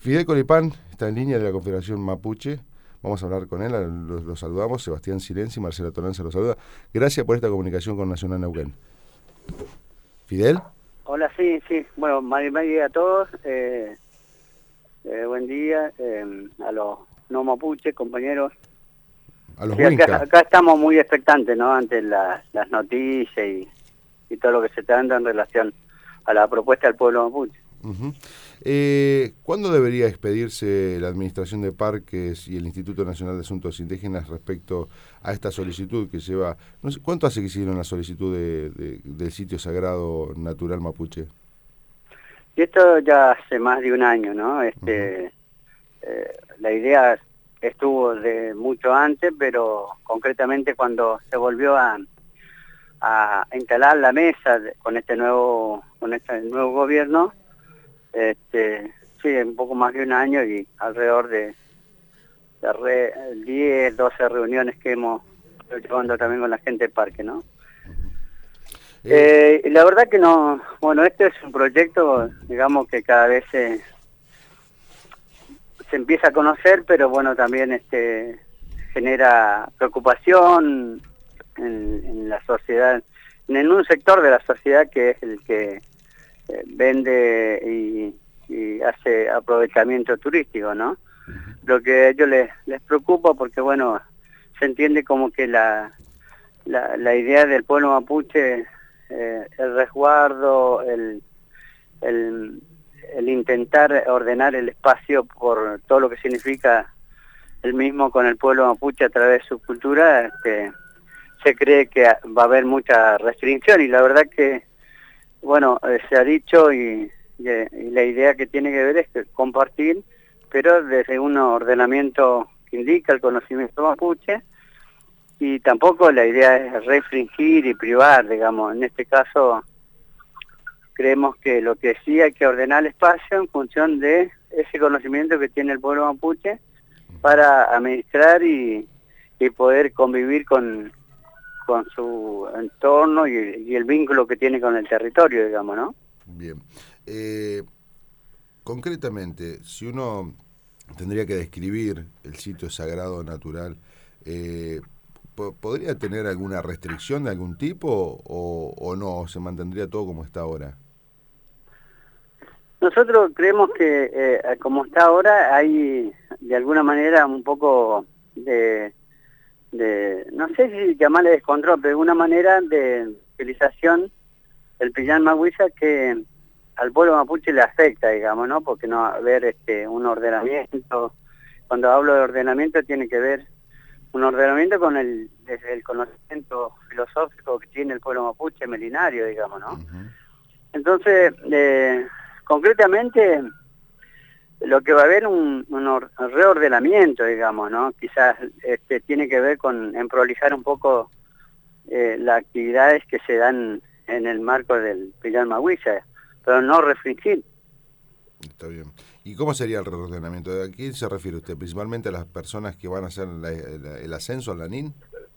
Fidel Colipán está en línea de la Confederación Mapuche. Vamos a hablar con él, lo saludamos. Sebastián Silenzi, Marcela Toranza lo saluda. Gracias por esta comunicación con Nacional Neuquén. ¿Fidel? Hola, sí. Bueno, buen día a todos. Buen día a los no mapuches, compañeros. A los Sí, Huinca. acá estamos muy expectantes, ¿no? Ante las noticias y todo lo que se está dando en relación a la propuesta del pueblo mapuche. Uh-huh. ¿Cuándo debería expedirse la Administración de Parques y el Instituto Nacional de Asuntos Indígenas respecto a esta solicitud que lleva... No sé, ¿cuánto hace que hicieron la solicitud del sitio sagrado natural mapuche? Y esto ya hace más de un año, ¿no? La idea estuvo de mucho antes, pero concretamente cuando se volvió a instalar la mesa con este nuevo gobierno, sí, un poco más de un año y alrededor de 10, 12 reuniones que hemos estado llevando también con la gente del parque, ¿no? La verdad que no, bueno, este es un proyecto, digamos, que cada vez se empieza a conocer, pero bueno, también genera preocupación en la sociedad, en un sector de la sociedad que es el que vende y hace aprovechamiento turístico, ¿no? Lo que a ellos les preocupa porque, bueno, se entiende como que la idea del pueblo mapuche, el resguardo, el intentar ordenar el espacio por todo lo que significa el mismo con el pueblo mapuche a través de su cultura, se cree que va a haber mucha restricción y la verdad que, bueno, se ha dicho y la idea que tiene que ver es que compartir, pero desde un ordenamiento que indica el conocimiento mapuche, y tampoco la idea es restringir y privar, digamos. En este caso creemos que lo que sí hay que ordenar el espacio en función de ese conocimiento que tiene el pueblo mapuche para administrar y poder convivir con su entorno y el vínculo que tiene con el territorio, digamos, ¿no? Bien. Concretamente, si uno tendría que describir el sitio sagrado natural, ¿podría tener alguna restricción de algún tipo o no? ¿Se mantendría todo como está ahora? Nosotros creemos que como está ahora hay de alguna manera un poco de no sé si llamarle descontrol, pero de alguna manera de utilización del Pillán Mahuisa que al pueblo mapuche le afecta, digamos, ¿no? Porque no va a haber un ordenamiento. Cuando hablo de ordenamiento tiene que ver un ordenamiento desde el conocimiento filosófico que tiene el pueblo mapuche milenario, digamos, ¿no? Uh-huh. Entonces, concretamente, lo que va a haber un reordenamiento, digamos, ¿no? Quizás tiene que ver en prolijar un poco las actividades que se dan en el marco del Pillán Mahuisa, pero no restringir. Está bien. ¿Y cómo sería el reordenamiento? ¿A quién se refiere usted? ¿Principalmente a las personas que van a hacer el ascenso al Lanín?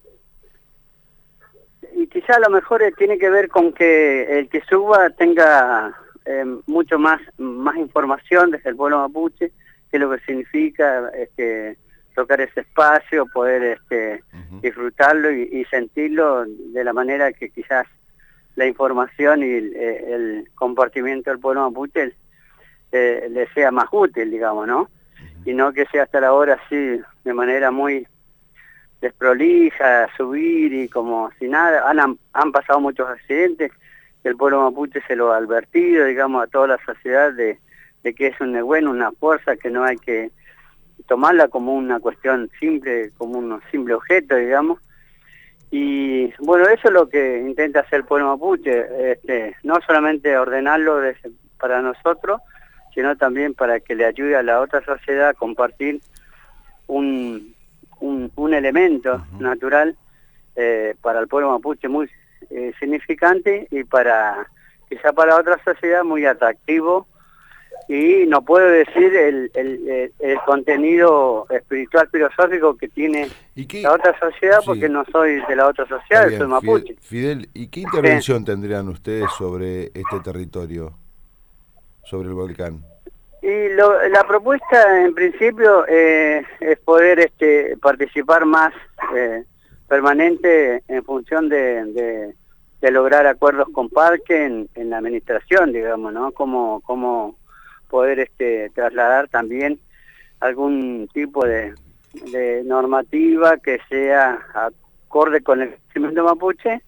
Y quizá a lo mejor tiene que ver con que el que suba tenga mucho más información desde el pueblo mapuche, qué es lo que significa tocar ese espacio, poder Uh-huh. disfrutarlo y sentirlo de la manera que quizás la información y el compartimiento del pueblo mapuche le sea más útil, digamos, ¿no? Uh-huh. Y no que sea hasta la hora así, de manera muy desprolija, subir y como si nada. Han pasado muchos accidentes, el pueblo mapuche se lo ha advertido, digamos, a toda la sociedad de que es una fuerza que no hay que tomarla como una cuestión simple, como un simple objeto, digamos. Y bueno, eso es lo que intenta hacer el pueblo mapuche, no solamente ordenarlo para nosotros, sino también para que le ayude a la otra sociedad a compartir un elemento uh-huh. natural para el pueblo mapuche muy significante y quizá para otra sociedad muy atractivo, y no puedo decir el contenido espiritual filosófico que tiene la otra sociedad, porque no soy de la otra sociedad, soy mapuche. Fidel, ¿y qué intervención tendrían ustedes sobre este territorio, sobre el volcán? Y la propuesta en principio es poder participar más permanente en función de lograr acuerdos con Parque en la administración, digamos, ¿no? Como poder trasladar también algún tipo de normativa que sea acorde con el crecimiento mapuche.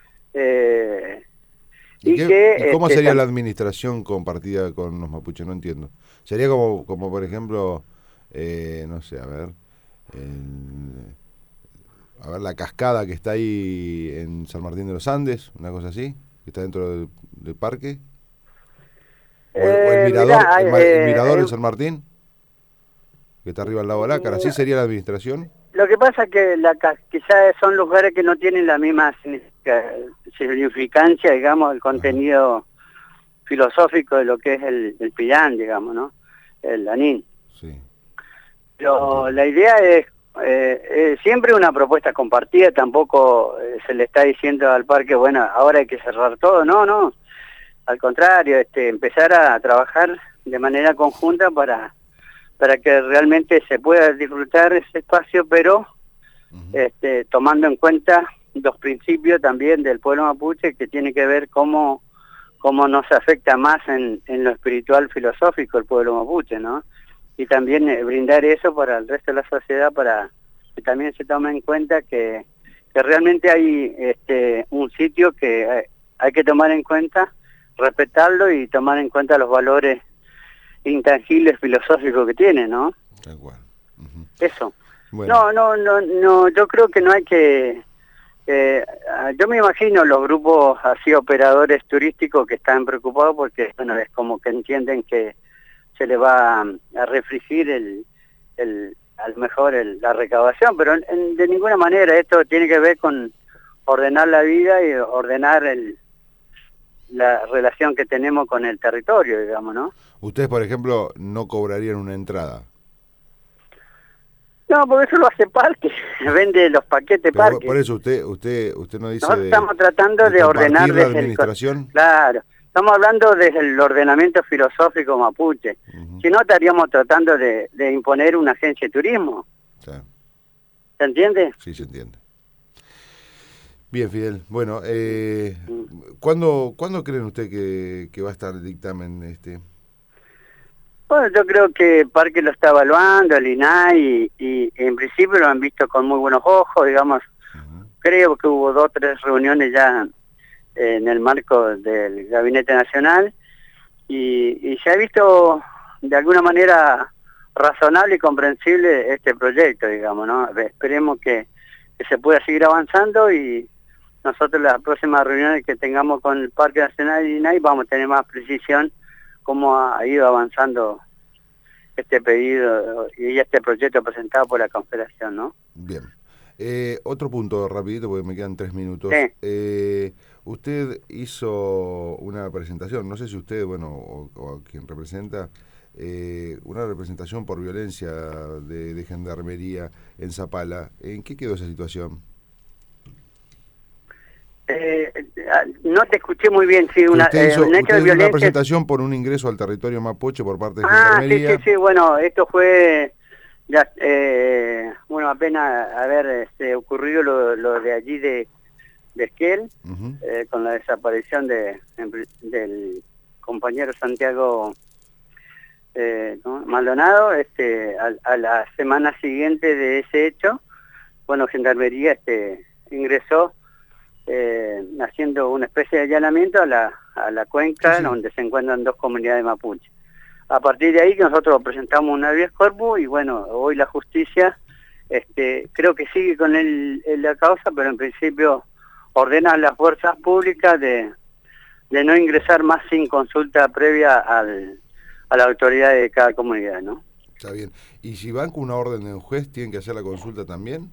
¿Y cómo sería la administración compartida con los mapuches? No entiendo. Sería como por ejemplo, no sé, a ver, la cascada que está ahí en San Martín de los Andes, una cosa así, que está dentro del parque. O el mirador, el mirador en San Martín, que está arriba al lado de Lácar, ¿así sería la administración? Lo que pasa es que quizás son lugares que no tienen la misma significancia, digamos, el contenido filosófico de lo que es el Pillán, digamos, ¿no? El Lanín. Sí. Pero la idea es siempre una propuesta compartida, tampoco se le está diciendo al parque, bueno, ahora hay que cerrar todo, no, al contrario, empezar a trabajar de manera conjunta para que realmente se pueda disfrutar ese espacio, pero tomando en cuenta los principios también del pueblo mapuche, que tiene que ver cómo nos afecta más en lo espiritual filosófico el pueblo mapuche, ¿no? Y también brindar eso para el resto de la sociedad, para que también se tome en cuenta que realmente hay un sitio que hay que tomar en cuenta, respetarlo y tomar en cuenta los valores intangibles filosóficos que tiene, ¿no? Tal cual. Eso. Bueno. No, yo creo que no hay que... yo me imagino los grupos así operadores turísticos que están preocupados porque, bueno, es como que entienden que se le va a refrigir a lo mejor la recaudación, pero de ninguna manera esto tiene que ver con ordenar la vida y ordenar la relación que tenemos con el territorio, digamos, ¿no? Ustedes, por ejemplo, no cobrarían una entrada. No, porque eso lo hace Parque, vende los paquetes Pero Parque. por eso usted no dice. Nosotros estamos tratando de ordenar la administración. Claro, estamos hablando desde el ordenamiento filosófico mapuche. Si no, estaríamos tratando de imponer una agencia de turismo. Sí. ¿Se entiende? Sí, se entiende. Bien, Fidel. Bueno, ¿cuándo creen usted que va a estar el dictamen Bueno, yo creo que Parque lo está evaluando, el INAI, y en principio lo han visto con muy buenos ojos, digamos. Creo que hubo 2 o 3 reuniones ya en el marco del Gabinete Nacional, y se ha visto de alguna manera razonable y comprensible este proyecto, digamos, ¿no? Esperemos que se pueda seguir avanzando, y nosotros las próximas reuniones que tengamos con el Parque Nacional y INAI vamos a tener más precisión cómo ha ido avanzando este pedido y este proyecto presentado por la Confederación, ¿no? Bien. Otro punto rapidito, porque me quedan 3 minutos. Sí. Usted hizo una presentación, no sé si usted, o quien representa, una representación por violencia de gendarmería en Zapala. ¿En qué quedó esa situación? No te escuché muy bien, sí, un hecho de violencia. Una presentación por un ingreso al territorio mapuche por parte de Gendarmería. Sí, bueno, esto fue ya, apenas haber ocurrido lo de allí de Esquel, con la desaparición del compañero Santiago Maldonado. A la semana siguiente de ese hecho, bueno, Gendarmería ingresó haciendo una especie de allanamiento a la cuenca, sí, donde se encuentran 2 comunidades mapuches. A partir de ahí que nosotros presentamos un habeas corpus, y bueno, hoy la justicia creo que sigue con la causa, pero en principio ordena a las fuerzas públicas de no ingresar más sin consulta previa a la autoridad de cada comunidad, ¿no? Está bien. ¿Y si van con una orden de un juez, tienen que hacer la consulta también?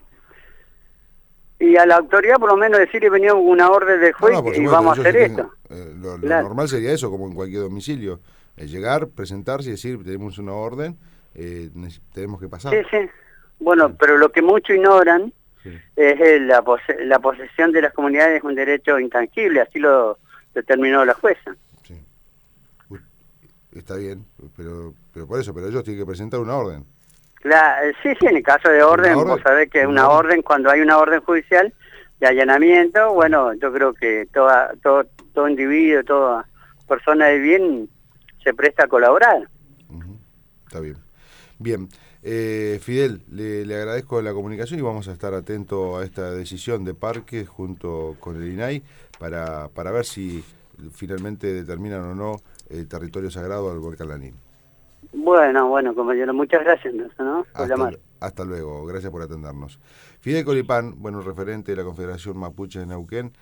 Y a la autoridad por lo menos decirle venía una orden del juez y vamos a hacer esto. Lo normal sería eso, como en cualquier domicilio. Llegar, presentarse y decir, tenemos una orden, tenemos que pasar. Sí. Bueno, pero lo que muchos ignoran es la posesión de las comunidades es un derecho intangible, así lo determinó la jueza. Sí. Está bien, pero por eso, pero ellos tienen que presentar una orden. Sí, en el caso de orden, vos sabés que es una orden, cuando hay una orden judicial de allanamiento, bueno, yo creo que todo individuo, toda persona de bien se presta a colaborar. Está bien. Bien, Fidel, le agradezco la comunicación y vamos a estar atentos a esta decisión de Parques junto con el INAI para ver si finalmente determinan o no el territorio sagrado al volcán Lanín. Bueno, compañero, muchas gracias, ¿no? Hasta luego, gracias por atendernos. Fidel Colipán, referente de la Confederación Mapuche de Neuquén.